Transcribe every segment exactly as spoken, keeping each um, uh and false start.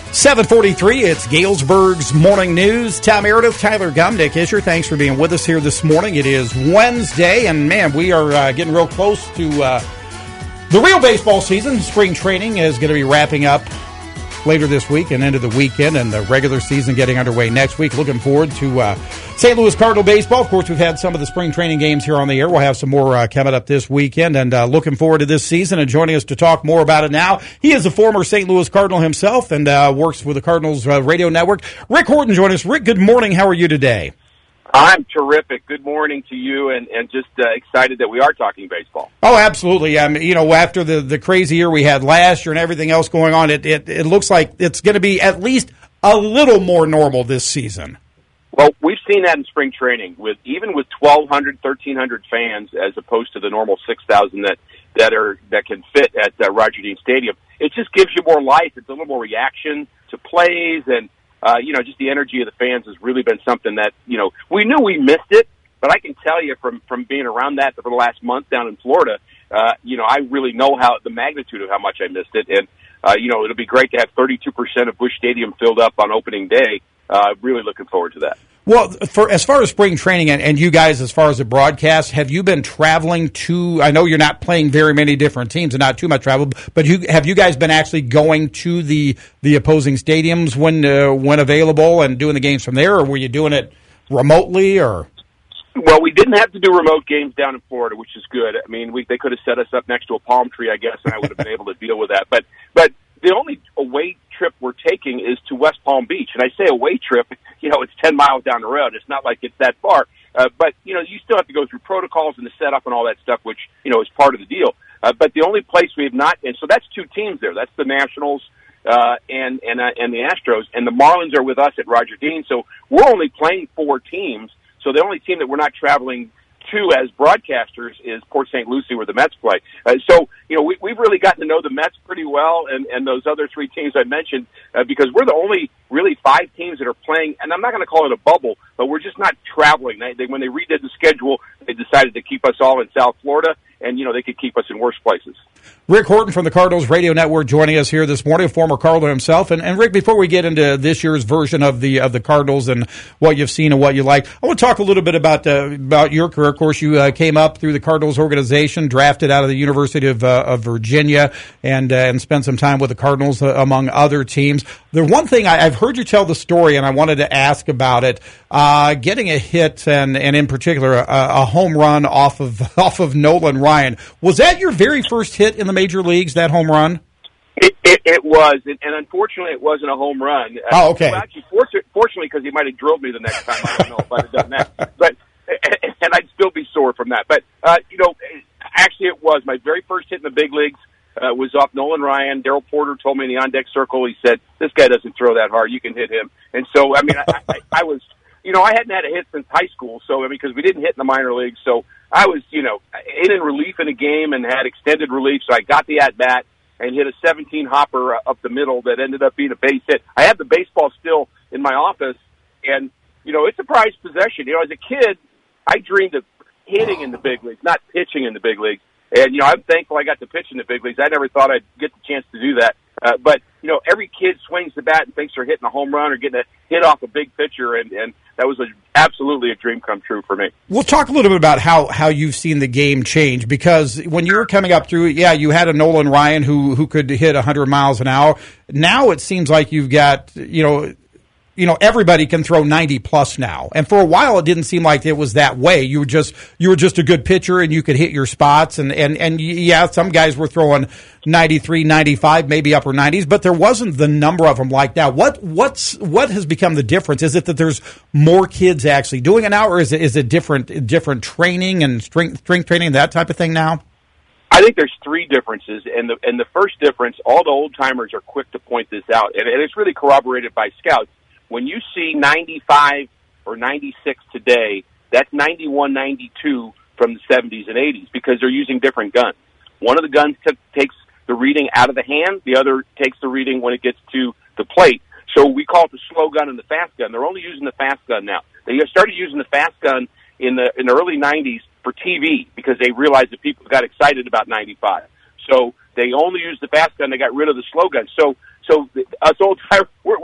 seven forty-three, it's Galesburg's Morning News. Tom Meredith, Tyler Gumnick is your. Thanks for being with us here this morning. It is Wednesday, and man, we are uh, getting real close to uh, the real baseball season. Spring training is going to be wrapping up later this week and into the weekend, and the regular season getting underway next week. Looking forward to uh, Saint Louis Cardinal baseball. Of course, we've had some of the spring training games here on the air. We'll have some more uh, coming up this weekend, and uh, looking forward to this season. And joining us to talk more about it now, he is a former Saint Louis Cardinal himself and uh, works with the Cardinals uh, radio network. Rick Horton joining us. Rick, good morning. How are you today? I'm terrific. Good morning to you, and, and just uh, excited that we are talking baseball. Oh, absolutely. I mean, you know, after the, the crazy year we had last year and everything else going on, it, it, it looks like it's going to be at least a little more normal this season. Well, we've seen that in spring training, with even with twelve hundred, thirteen hundred fans, as opposed to the normal six thousand that that are that can fit at uh, Roger Dean Stadium. It just gives you more life. It's a little more reaction to plays, and Uh, you know, just the energy of the fans has really been something that, you know, we knew we missed it, but I can tell you from, from being around that for the last month down in Florida, uh, you know, I really know how the magnitude of how much I missed it. And, uh, you know, it'll be great to have thirty-two percent of Busch Stadium filled up on opening day. Uh, really looking forward to that. Well, for as far as spring training and, and you guys, as far as the broadcast, have you been traveling to, I know you're not playing very many different teams and not too much travel, but you, have you guys been actually going to the, the opposing stadiums when, uh, when available and doing the games from there, or were you doing it remotely, or? Well, we didn't have to do remote games down in Florida, which is good. I mean, we, they could have set us up next to a palm tree, I guess, and I would have been able to deal with that. But, but the only away trip we're taking is to West Palm Beach. And I say away trip, you know, it's ten miles down the road. It's not like it's that far. Uh, but, you know, you still have to go through protocols and the setup and all that stuff, which, you know, is part of the deal. Uh, but the only place we have not, and so that's two teams there. That's the Nationals uh, and, and, uh, and the Astros. And the Marlins are with us at Roger Dean. So we're only playing four teams. So the only team that we're not traveling to as broadcasters is Port Saint Lucie, where the Mets play. Uh, so, you know, we, we've really gotten to know the Mets pretty well, and, and those other three teams I mentioned, uh, because we're the only really five teams that are playing, and I'm not going to call it a bubble, but we're just not traveling. They, they, when they redid the schedule, they decided to keep us all in South Florida, and, you know, they could keep us in worse places. Rick Horton from the Cardinals Radio Network joining us here this morning, a former Cardinal himself. And, and Rick, before we get into this year's version of the of the Cardinals and what you've seen and what you like, I want to talk a little bit about uh, about your career. Of course, you uh, came up through the Cardinals organization, drafted out of the University of, uh, of Virginia, and uh, and spent some time with the Cardinals uh, among other teams. The one thing I, I've heard you tell the story, and I wanted to ask about it: uh, getting a hit, and and in particular a, a home run off of off of Nolan Ryan. Was that your very first hit in the major leagues, that home run? It, it, it was, and, and unfortunately, it wasn't a home run. Oh, okay. Well, actually, fortunately, because he might have drilled me the next time. I don't know if I'd have done that, but and I'd still be sore from that. But uh, you know, actually, it was my very first hit in the big leagues. Uh, was off Nolan Ryan. Darryl Porter told me in the on deck circle. He said, "This guy doesn't throw that hard. You can hit him." And so, I mean, I, I, I was, you know, I hadn't had a hit since high school. So, I mean, because we didn't hit in the minor leagues, so I was, you know, in in relief in a game and had extended relief. So I got the at bat and hit a seventeen hopper up the middle that ended up being a base hit. I have the baseball still in my office, and you know, it's a prized possession. You know, as a kid, I dreamed of hitting in the big leagues, not pitching in the big leagues. And, you know, I'm thankful I got to pitch in the big leagues. I never thought I'd get the chance to do that. Uh, but, you know, every kid swings the bat and thinks they're hitting a home run or getting a hit off a big pitcher, and, and that was a, absolutely a dream come true for me. We'll talk a little bit about how, how you've seen the game change, because when you were coming up through it, yeah, you had a Nolan Ryan who, who could hit one hundred miles an hour. Now it seems like you've got, you know, you know, everybody can throw ninety plus now. And for a while, it didn't seem like it was that way. You were just, you were just a good pitcher and you could hit your spots. And, and, and yeah, some guys were throwing ninety-three, ninety-five, maybe upper nineties, but there wasn't the number of them like now. What, what's, what has become the difference? Is it that there's more kids actually doing it now, or is it, is it different, different training and strength, strength training, that type of thing now? I think there's three differences, and the and the first difference, all the old timers are quick to point this out, and, and it's really corroborated by scouts. When you see ninety-five or ninety-six today, that's ninety-one, ninety-two from the seventies and eighties, because they're using different guns. One of the guns t- takes the reading out of the hand, the other takes the reading when it gets to the plate. So we call it the slow gun and the fast gun. They're only using the fast gun now. They started using the fast gun in the in the early nineties for T V, because they realized that people got excited about ninety-five. So they only used the fast gun. They got rid of the slow gun. So, so the, us old timers,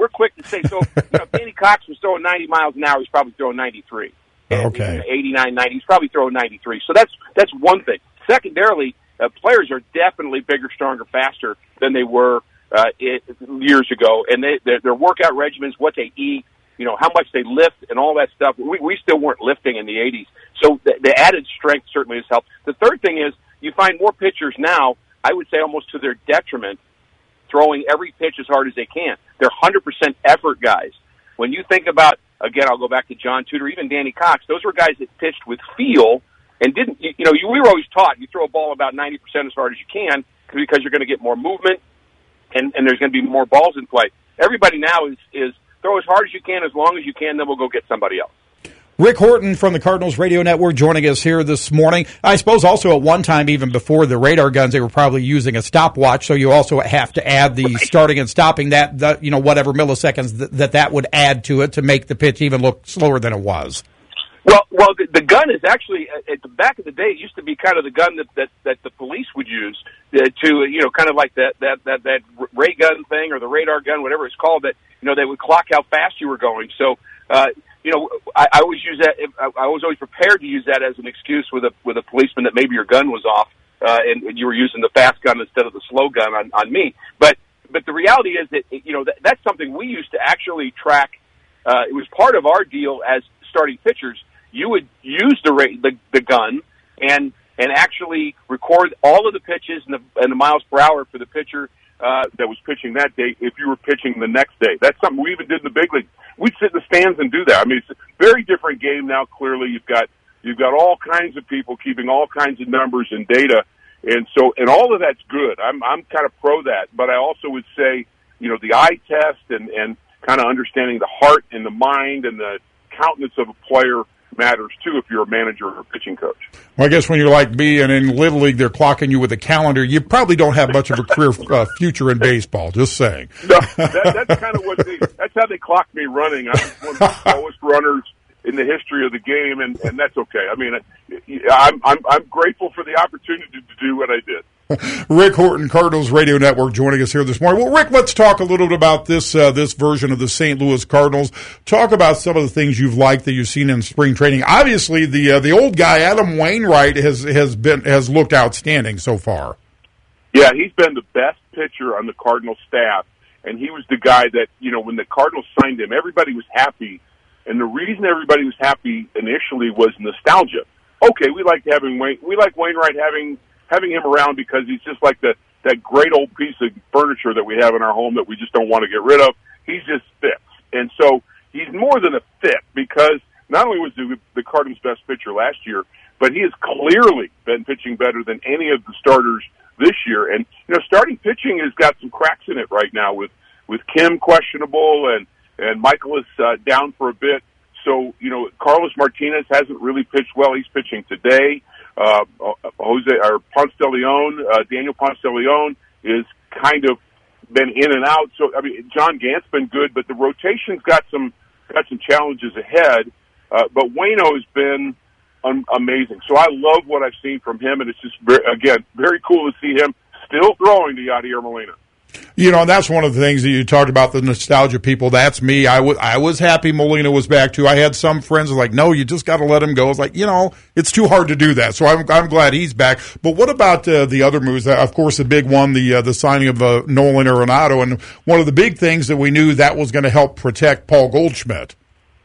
we're quick to say, so, you know, Danny Cox was throwing ninety miles an hour, he's probably throwing ninety-three. Okay. eighty-nine, ninety, he's probably throwing ninety-three. So that's that's one thing. Secondarily, uh, players are definitely bigger, stronger, faster than they were uh, it, years ago. And they, their, their workout regimens, what they eat, you know, how much they lift and all that stuff. We, we still weren't lifting in the eighties. So the, the added strength certainly has helped. The third thing is you find more pitchers now, I would say almost to their detriment, throwing every pitch as hard as they can. They're one hundred percent effort guys. When you think about, again, I'll go back to John Tudor, even Danny Cox, those were guys that pitched with feel and didn't, you, you know, you, we were always taught you throw a ball about ninety percent as hard as you can because you're going to get more movement and, and there's going to be more balls in play. Everybody now is, is throw as hard as you can, as long as you can, then we'll go get somebody else. Rick Horton from the Cardinals Radio Network joining us here this morning. I suppose also at one time, even before the radar guns, they were probably using a stopwatch, so you also have to add the starting and stopping that, the, you know, whatever milliseconds that, that that would add to it to make the pitch even look slower than it was. Well, well, the, the gun is actually, at the back of the day, it used to be kind of the gun that, that, that the police would use uh, to, you know, kind of like that, that, that, that ray gun thing or the radar gun, whatever it's called, that, you know, they would clock how fast you were going. So, uh, you know, I, I always use that. I was always prepared to use that as an excuse with a with a policeman that maybe your gun was off uh, and you were using the fast gun instead of the slow gun on, on me. But but the reality is that you know that, that's something we used to actually track. Uh, it was part of our deal as starting pitchers. You would use the ra- the, the gun and and actually record all of the pitches and the, and the miles per hour for the pitcher uh, that was pitching that day if you were pitching the next day. That's something we even did in the big league. We'd sit in the stands and do that. I mean, it's a very different game now. Clearly, you've got you've got all kinds of people keeping all kinds of numbers and data, and so and all of that's good. I'm I'm kind of pro that, but I also would say, you know, the eye test and and kind of understanding the heart and the mind and the countenance of a player matters too if you're a manager or a pitching coach. Well, I guess when you're like me and in Little League they're clocking you with a calendar, you probably don't have much of a career uh, future in baseball, just saying. No, that, that's kind of what they, that's how they clocked me running. I was one of the slowest runners in the history of the game, and, and that's okay. I mean, I'm, I'm, I'm grateful for the opportunity to do what I did. Rick Horton, Cardinals Radio Network, joining us here this morning. Well, Rick, let's talk a little bit about this uh, this version of the Saint Louis Cardinals. Talk about some of the things you've liked that you've seen in spring training. Obviously, the uh, the old guy Adam Wainwright has has been has looked outstanding so far. Yeah, he's been the best pitcher on the Cardinals staff, and he was the guy that, you know, when the Cardinals signed him, everybody was happy, and the reason everybody was happy initially was nostalgia. Okay, we like having Wayne, we like Wainwright having. having him around because he's just like the, that great old piece of furniture that we have in our home that we just don't want to get rid of. He just fits. And so he's more than a fit because not only was the, the Cardinals' best pitcher last year, but he has clearly been pitching better than any of the starters this year. And, you know, starting pitching has got some cracks in it right now with, with Kim questionable and, and Michael is uh, down for a bit. So, you know, Carlos Martinez hasn't really pitched well. He's pitching today. Uh, Jose or Ponce de Leon, uh, Daniel Ponce de Leon is kind of been in and out. So I mean, John Gant's been good, but the rotation's got some got some challenges ahead. Uh, but Waino has been um, amazing. So I love what I've seen from him, and it's just very, again very cool to see him still throwing to Yadier Molina. You know, and that's one of the things that you talked about, the nostalgia people. That's me. I was, I was happy Molina was back, too. I had some friends who were like, no, you just got to let him go. It's like, you know, it's too hard to do that. So I'm, I'm glad he's back. But what about uh, the other moves? Uh, of course, the big one, the uh, the signing of uh, Nolan Arenado. And one of the big things that we knew that was going to help protect Paul Goldschmidt.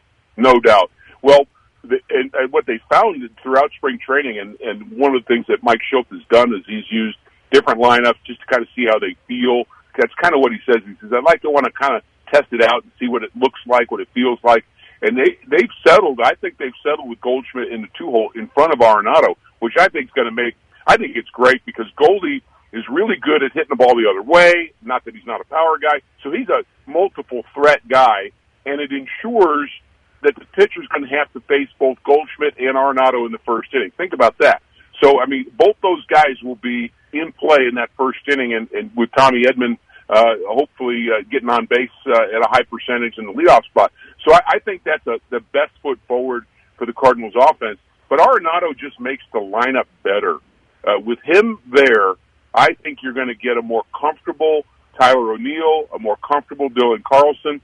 No doubt. Well, the, and, and what they found throughout spring training, and, and one of the things that Mike Schultz has done is he's used different lineups just to kind of see how they feel. That's kind of what he says. He says, I'd like to want to kind of test it out and see what it looks like, what it feels like. And they, they've settled. I think they've settled with Goldschmidt in the two-hole in front of Arenado, which I think is going to make – I think it's great because Goldie is really good at hitting the ball the other way, not that he's not a power guy. So he's a multiple-threat guy, and it ensures that the pitcher's going to have to face both Goldschmidt and Arenado in the first inning. Think about that. So, I mean, both those guys will be in play in that first inning, and, and with Tommy Edman uh, hopefully uh, getting on base uh, at a high percentage in the leadoff spot. So I, I think that's a, the best foot forward for the Cardinals offense. But Arenado just makes the lineup better. Uh, with him there, I think you're going to get a more comfortable Tyler O'Neill, a more comfortable Dylan Carlson,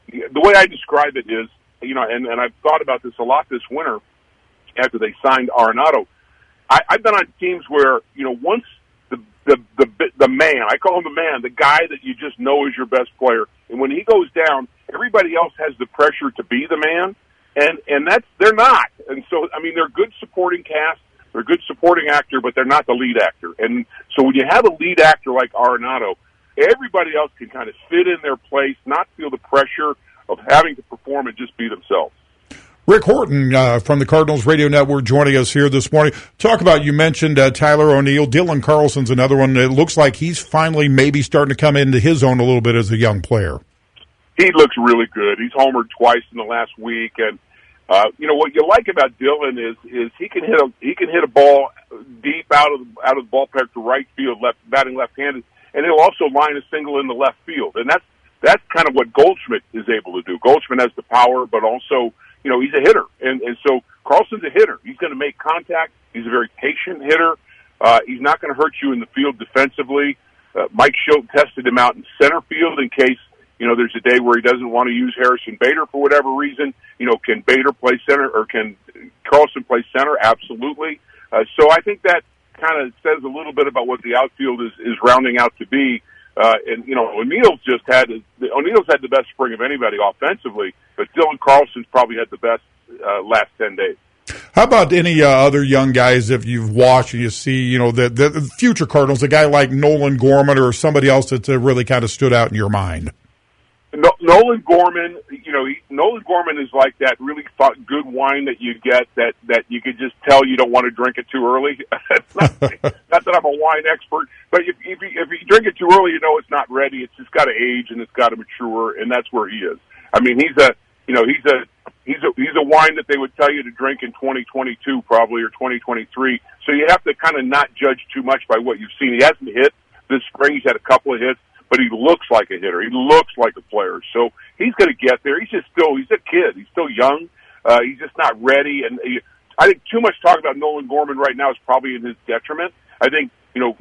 the way I describe it is, you know, and, and I've thought about this a lot this winter after they signed Arenado. I, I've been on teams where, you know, once the, the, the, the man, I call him the man, the guy that you just know is your best player, and when he goes down, everybody else has the pressure to be the man, and, and that's, they're not. And so, I mean, they're good supporting cast, they're a good supporting actor, but they're not the lead actor. And so when you have a lead actor like Arenado, everybody else can kind of fit in their place, not feel the pressure of having to perform and just be themselves. Rick Horton uh, from the Cardinals Radio Network joining us here this morning. Talk about, you mentioned uh, Tyler O'Neill. Dylan Carlson's another one. It looks like he's finally maybe starting to come into his own a little bit as a young player. He looks really good. He's homered twice in the last week, and uh, you know what you like about Dylan is is he can hit a he can hit a ball deep out of out of the ballpark to right field, left batting left-handed, and he'll also line a single in the left field, and that's that's kind of what Goldschmidt is able to do. Goldschmidt has the power, but also, you know, he's a hitter. And, and so Carlson's a hitter. He's going to make contact. He's a very patient hitter. Uh, he's not going to hurt you in the field defensively. Uh, Mike Schilt tested him out in center field in case, you know, there's a day where he doesn't want to use Harrison Bader for whatever reason. You know, can Bader play center or can Carlson play center? Absolutely. Uh, so I think that kind of says a little bit about what the outfield is, is rounding out to be. Uh, and, you know, O'Neill's just had, O'Neill's had the best spring of anybody offensively, but Dylan Carlson's probably had the best uh, last ten days. How about any uh, other young guys if you've watched and you see, you know, the, the future Cardinals, a guy like Nolan Gorman or somebody else that's uh, really kind of stood out in your mind? No, Nolan Gorman, you know, he, Nolan Gorman is like that really good wine that you get that, that you could just tell you don't want to drink it too early. not, not that I'm a wine expert, but if, if, you, if you drink it too early, you know it's not ready. It's just got to age and it's got to mature, and that's where he is. I mean, he's a, you know, he's a, he's a, he's a wine that they would tell you to drink in twenty twenty-two probably or twenty twenty-three. So you have to kind of not judge too much by what you've seen. He hasn't hit this spring. He's had a couple of hits, but he looks like a hitter. He looks like a player. So he's going to get there. He's just still, he's a kid. He's still young. Uh, he's just not ready. And he, I think too much talk about Nolan Gorman right now is probably in his detriment. I think, you know,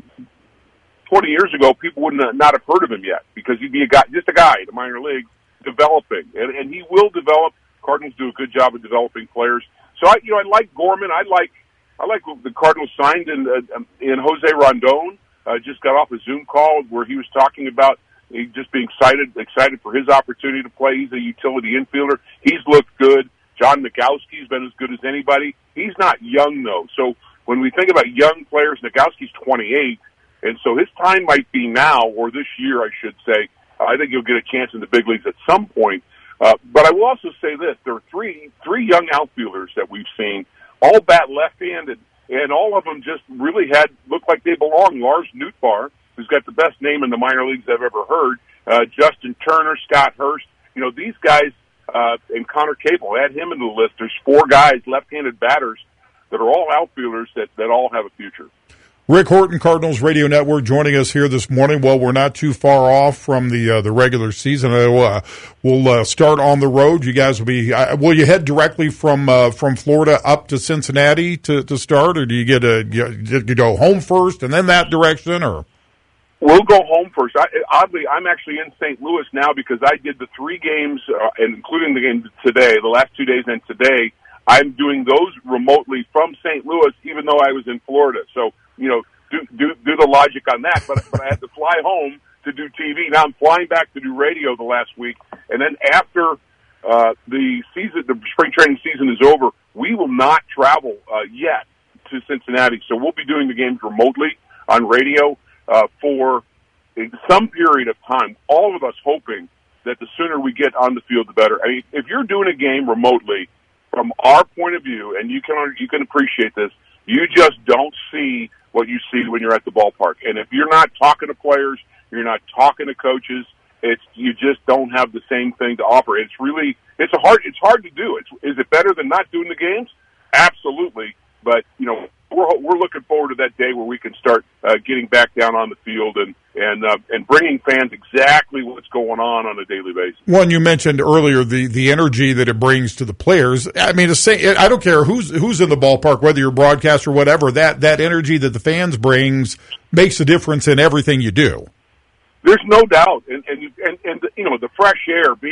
twenty years ago, people wouldn't have, not have heard of him yet because he'd be a guy, just a guy in the minor leagues developing. And, and he will develop. Cardinals do a good job of developing players. So I, you know, I like Gorman. I like, I like what the Cardinals signed in, uh, in Jose Rondon. Uh, just got off a Zoom call where he was talking about he just being excited, excited for his opportunity to play. He's a utility infielder. He's looked good. John Nagowski's been as good as anybody. He's not young though. So when we think about young players, Nagowski's twenty-eight, and so his time might be now or this year, I should say. Uh, I think he'll get a chance in the big leagues at some point. Uh, but I will also say this: there are three three young outfielders that we've seen, all bat left-handed. And all of them just really had looked like they belong. Lars Nootbaar, who's got the best name in the minor leagues I've ever heard, uh, Justin Turner, Scott Hurst. You know, these guys, uh, and Connor Capel, add him into the list. There's four guys, left-handed batters, that are all outfielders that, that all have a future. Rick Horton, Cardinals Radio Network, joining us here this morning. Well, we're not too far off from the uh, the regular season. Uh, we'll uh, start on the road. You guys will be. Uh, will you head directly from uh, from Florida up to Cincinnati to, to start, or do you get a you, you go home first and then that direction, or? We'll go home first. I, oddly, I'm actually in Saint Louis now because I did the three games, uh, and including the game today, the last two days and today. I'm doing those remotely from Saint Louis, even though I was in Florida. So, you know, do do, do the logic on that. But, but I had to fly home to do T V. Now I'm flying back to do radio the last week. And then after uh, the season, the spring training season is over, we will not travel uh, yet to Cincinnati. So we'll be doing the games remotely on radio uh, for some period of time, all of us hoping that the sooner we get on the field, the better. I mean, if you're doing a game remotely, from our point of view, and you can you can appreciate this, you just don't see what you see when you're at the ballpark. And if you're not talking to players, you're not talking to coaches, it's you just don't have the same thing to offer. It's really it's a hard it's hard to do. It's, is it better than not doing the games? Absolutely. But you know, we're we're looking forward to that day where we can start uh, getting back down on the field and and uh, and bringing fans exactly what's going on on a daily basis. One you mentioned earlier, the, the energy that it brings to the players. I mean, I don't care who's who's in the ballpark, whether you're a broadcaster or whatever. That that energy that the fans brings makes a difference in everything you do. There's no doubt, and and and, and you know the fresh air being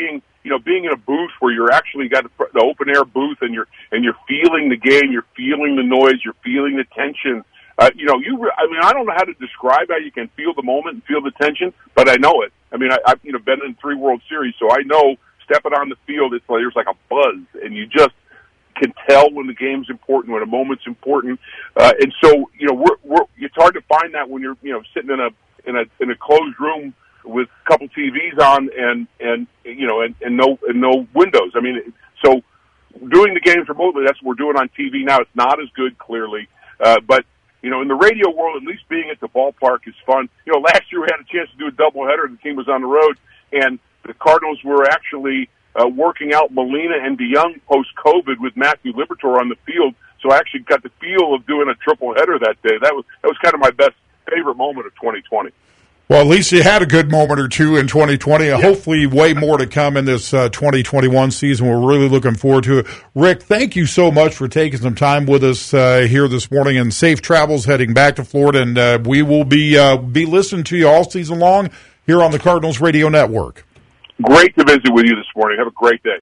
you know, being in a booth where you're actually got the open air booth and you're and you're feeling the game, you're feeling the noise, you're feeling the tension. Uh, you know, you. Re- I mean, I don't know how to describe how you can feel the moment and feel the tension, but I know it. I mean, I, I've you know been in three World Series, so I know stepping on the field, it's like there's like a buzz, and you just can tell when the game's important, when a moment's important, uh, and so you know, we're, we're, it's hard to find that when you're you know sitting in a in a in a closed room with a couple T Vs on and and you know and, and no and no windows. I mean, so doing the games remotely, that's what we're doing on T V now. It's not as good, clearly, uh, but you know, in the radio world, at least being at the ballpark is fun. You know, last year we had a chance to do a doubleheader. The team was on the road, and the Cardinals were actually uh, working out Molina and DeYoung post-COVID with Matthew Liberatore on the field. So I actually got the feel of doing a triple header that day. That was that was kind of my best favorite moment of twenty twenty. Well, at least you had a good moment or two in twenty twenty. Yeah. Hopefully way more to come in this uh, twenty twenty-one season. We're really looking forward to it. Rick, thank you so much for taking some time with us uh, here this morning, and safe travels heading back to Florida. And uh, we will be uh, be listening to you all season long here on the Cardinals Radio Network. Great to visit with you this morning. Have a great day.